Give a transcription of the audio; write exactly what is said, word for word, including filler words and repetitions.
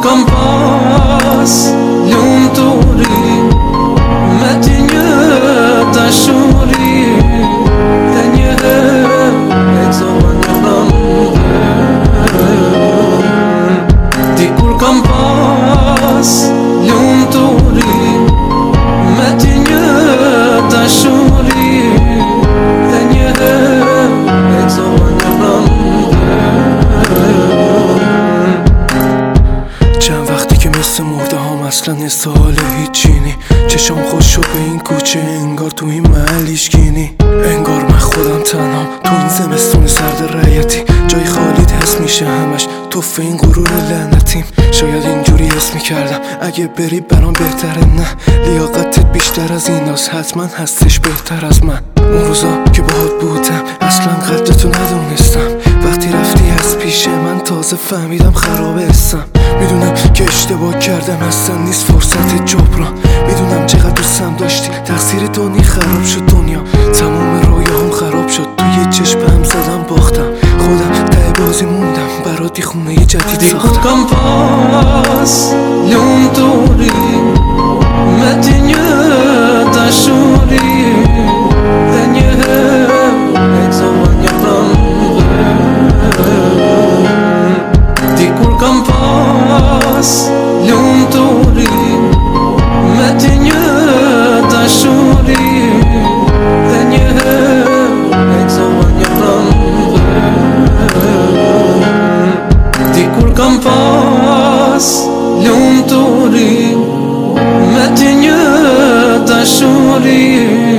kam pas lumturi me ti një dashuri, dhe njëherë e gëzova një pranverë. Dikur kam pas lumturi me ti një dashuri, dhe njëherë e gëzova një pranverë. چند وقتی که مثل مرده هم اصلا نیست حال هیچینی، چشام خوش شد به این کوچه انگار تو این محل هیچگینی، انگار من خودم تنهام تو این زمستون سرد رعیتی، جای خالیت حس میشه همش توفه این غرور لعنتیم. شاید اینجوری حس میکردم اگه بری برام بهتره، نه لیاقتت بیشتر از ایناست، حتما هستش بهتر از من. اون روزا که باهات بودم اصلا قدرتو ندونستم، وقتی رفتی از پیش من تازه فهمیدم خرابه هستم. میدونم که اشتباه کردم اصلا نیست فرصت جبران، میدونم چقدر دوستم داشتی تقصیر دنیا خراب شد دنیا، تمام رویاهم خراب شد توی چشم هم زدم باختم، خودم ته بازی موندم برات خونه جدید ساختم. Dikur kam pas lumturi me ti një dashuri, dhe njëherë e gëzova një pranverë. Dikur kam pas lumturi me ti një dashuri, dhe njëherë e gëzova një pranverë. Dikur kam pas lumturi me ti një dashuri,